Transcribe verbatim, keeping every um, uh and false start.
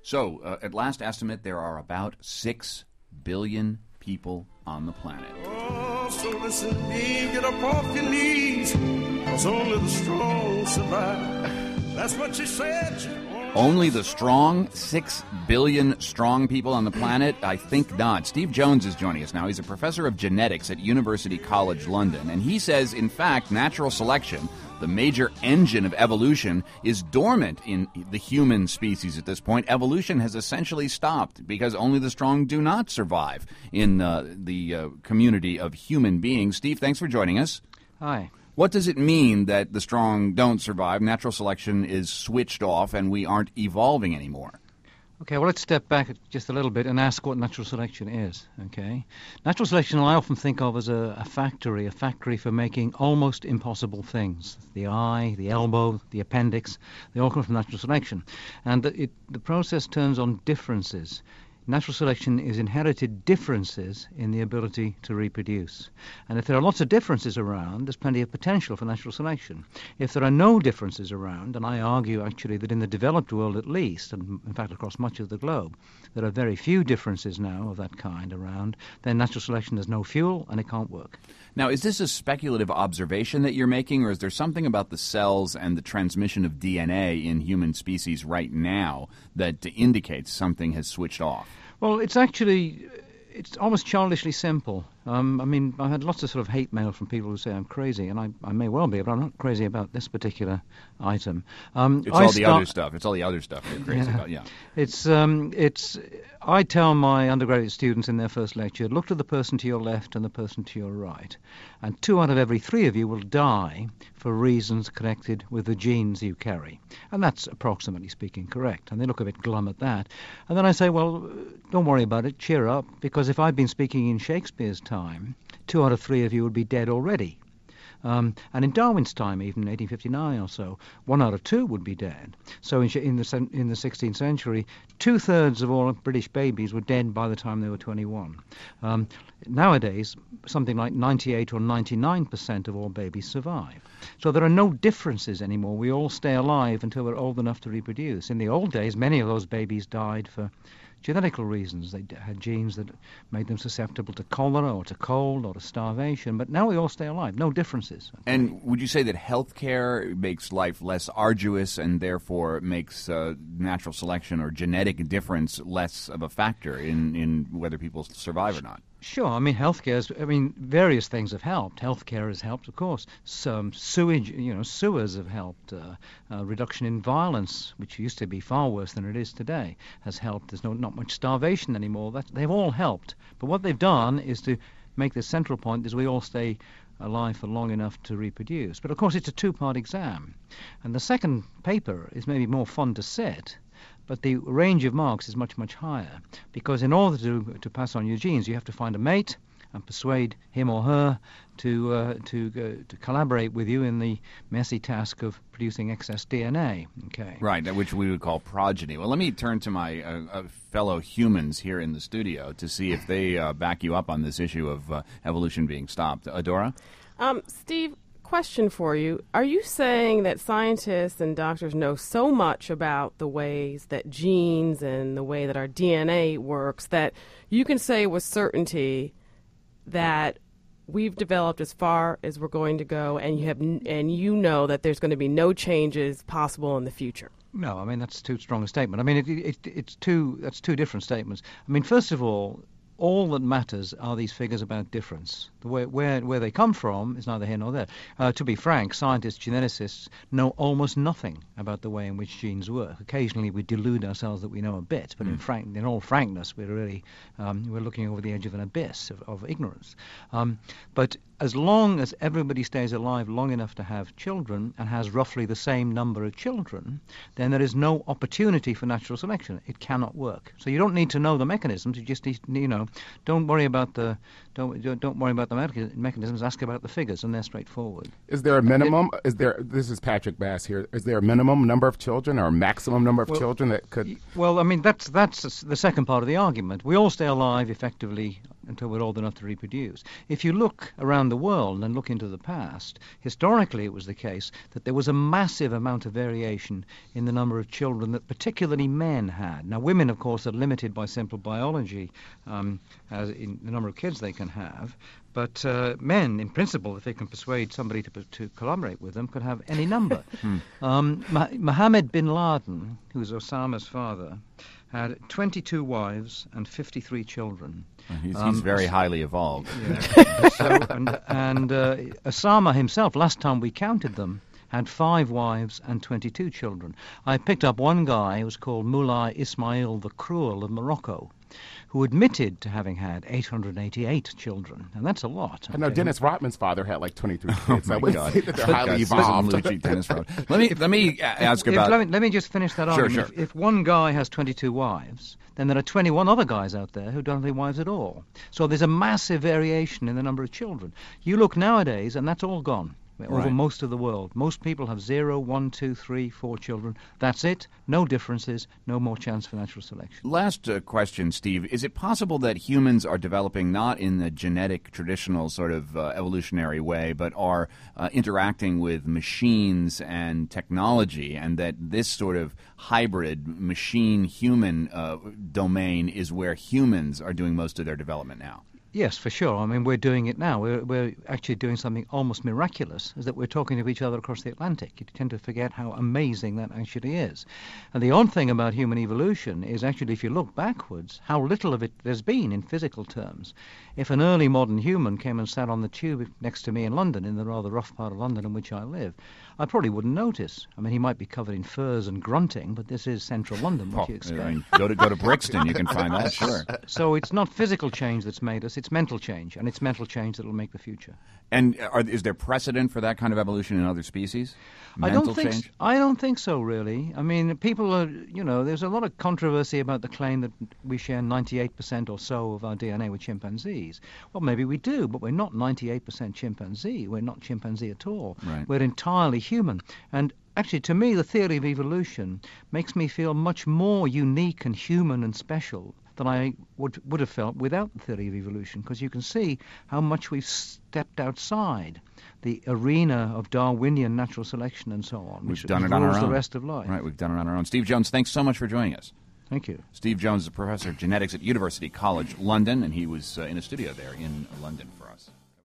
So, uh, at last estimate, there are about six billion people on the planet. Oh, so listen to me, get up off your knees, 'cause only the strong survive. That's what she said. Only the strong? Six billion strong people on the planet? I think not. Steve Jones is joining us now. He's a professor of genetics at University College London, and he says, in fact, natural selection, the major engine of evolution, is dormant in the human species at this point. Evolution has essentially stopped because only the strong do not survive in uh, the uh, community of human beings. Steve, thanks for joining us. Hi. What does it mean that the strong don't survive, natural selection is switched off, and we aren't evolving anymore? Okay, well, let's step back just a little bit and ask what natural selection is, okay? Natural selection I often think of as a, a factory, a factory for making almost impossible things. The eye, the elbow, the appendix, they all come from natural selection. And it, the process turns on differences. Natural selection is inherited differences in the ability to reproduce. And if there are lots of differences around, there's plenty of potential for natural selection. If there are no differences around, and I argue actually that in the developed world at least, and in fact across much of the globe, there are very few differences now of that kind around, then natural selection has no fuel and it can't work. Now, is this a speculative observation that you're making, or is there something about the cells and the transmission of D N A in human species right now that indicates something has switched off? Well, it's actually, it's almost childishly simple. Um, I mean, I've had lots of sort of hate mail from people who say I'm crazy, and I, I may well be, but I'm not crazy about this particular item. Um, it's I all the start, other stuff. It's all the other stuff you're crazy yeah. about, yeah. It's, um, it's, I tell my undergraduate students in their first lecture, look to the person to your left and the person to your right, and two out of every three of you will die for reasons connected with the genes you carry. And that's approximately speaking correct. And they look a bit glum at that. And then I say, well, don't worry about it, cheer up, because if I'd been speaking in Shakespeare's time, two out of three of you would be dead already. Um, and in Darwin's time, even eighteen fifty-nine or so, one out of two would be dead. So in, in, the, in the sixteenth century, two-thirds of all British babies were dead by the time they were twenty-one. Um, nowadays, something like ninety-eight or ninety-nine percent of all babies survive. So there are no differences anymore. We all stay alive until we're old enough to reproduce. In the old days, many of those babies died for genetical reasons. They had genes that made them susceptible to cholera or to cold or to starvation. But now we all stay alive. No differences. Okay? And would you say that healthcare makes life less arduous and therefore makes uh, natural selection or genetic difference less of a factor in, in whether people survive or not? Sure. I mean, healthcare, I mean, various things have helped. Healthcare has helped, of course. Some sewage, you know, sewers have helped. Uh, uh, reduction in violence, which used to be far worse than it is today, has helped. There's no, not much starvation anymore. That, they've all helped. But what they've done is to make the central point is we all stay alive for long enough to reproduce. But, of course, it's a two-part exam. And the second paper is maybe more fun to sit, but the range of marks is much, much higher, because in order to to pass on your genes, you have to find a mate and persuade him or her to uh, to uh, to collaborate with you in the messy task of producing excess D N A. Okay. Right, which we would call progeny. Well, let me turn to my uh, uh, fellow humans here in the studio to see if they uh, back you up on this issue of uh, evolution being stopped. Adora? Um, Steve, question for you. Are you saying that scientists and doctors know so much about the ways that genes and the way that our D N A works that you can say with certainty that we've developed as far as we're going to go, and you have, and you know that there's going to be no changes possible in the future? No, I mean, that's too strong a statement. I mean, it, it, it's two, that's two different statements. I mean, first of all, all that matters are these figures about difference. The way, where, where they come from is neither here nor there. Uh, to be frank, scientists, geneticists know almost nothing about the way in which genes work. Occasionally we delude ourselves that we know a bit, but mm. in, frank, in all frankness, we're really um, we're looking over the edge of an abyss of, of ignorance. Um, but as long as everybody stays alive long enough to have children and has roughly the same number of children, then there is no opportunity for natural selection. It cannot work. So you don't need to know the mechanisms. You just need, you know, don't worry about the don't don't worry about the mechanisms. Ask about the figures, and they're straightforward. Is there a minimum? It, is there? This is Patrick Bass here. Is there a minimum number of children or a maximum number of well, children that could? Well, I mean that's that's the second part of the argument. We all stay alive effectively until we're old enough to reproduce. If you look around the world and look into the past, historically it was the case that there was a massive amount of variation in the number of children that particularly men had. Now, women, of course, are limited by simple biology um, as in the number of kids they can have. But uh, men, in principle, if they can persuade somebody to, to collaborate with them, could have any number. um, Ma- Mohammed bin Laden, who was Osama's father, had twenty-two wives and fifty-three children. Well, he's, Um, he's very highly evolved. Yeah. so, and and uh, Osama himself, last time we counted them, had five wives and twenty-two children. I picked up one guy who was called Mullah Ismail the Cruel of Morocco, who admitted to having had eight hundred eighty-eight children, and that's a lot. I know okay? Dennis Rodman's father had like twenty-three Oh kids. my I would God. say that they're But highly that's evolved. Lucci Dennis Rodman. Let me let me a- ask If- about. let, me, let me just finish that Sure, argument. sure. If, if one guy has twenty-two wives, then there are twenty-one other guys out there who don't have any wives at all. So there's a massive variation in the number of children. You look nowadays, and that's all gone. Over Right. most of the world. Most people have zero, one, two, three, four children. That's it. No differences. No more chance for natural selection. Last uh, question, Steve. Is it possible that humans are developing not in the genetic, traditional sort of uh, evolutionary way, but are uh, interacting with machines and technology, and that this sort of hybrid machine-human uh, domain is where humans are doing most of their development now? Yes, for sure. I mean, we're doing it now. We're, we're actually doing something almost miraculous, is that we're talking to each other across the Atlantic. You tend to forget how amazing that actually is. And the odd thing about human evolution is actually, if you look backwards, how little of it there's been in physical terms. If an early modern human came and sat on the tube next to me in London, in the rather rough part of London in which I live, I probably wouldn't notice. I mean, he might be covered in furs and grunting, but this is central London, what Oh, do you expect? I mean, go to go to Brixton, you can find that. Sure. So it's not physical change that's made us, it's mental change, and it's mental change that will make the future. And are, is there precedent for that kind of evolution in other species? I Mental don't think change? s- I don't think so, really. I mean, people are, you know, there's a lot of controversy about the claim that we share ninety-eight percent or so of our D N A with chimpanzees. Well, maybe we do, but we're not ninety-eight percent chimpanzee. We're not chimpanzee at all. Right. We're entirely human. And actually, to me, the theory of evolution makes me feel much more unique and human and special than I would would have felt without the theory of evolution, because you can see how much we've stepped outside the arena of Darwinian natural selection and so on, We've which done it on our rules own. the rest of life. Right, we've done it on our own. Steve Jones, thanks so much for joining us. Thank you. Steve Jones is a professor of genetics at University College London, and he was uh, in a studio there in London for us.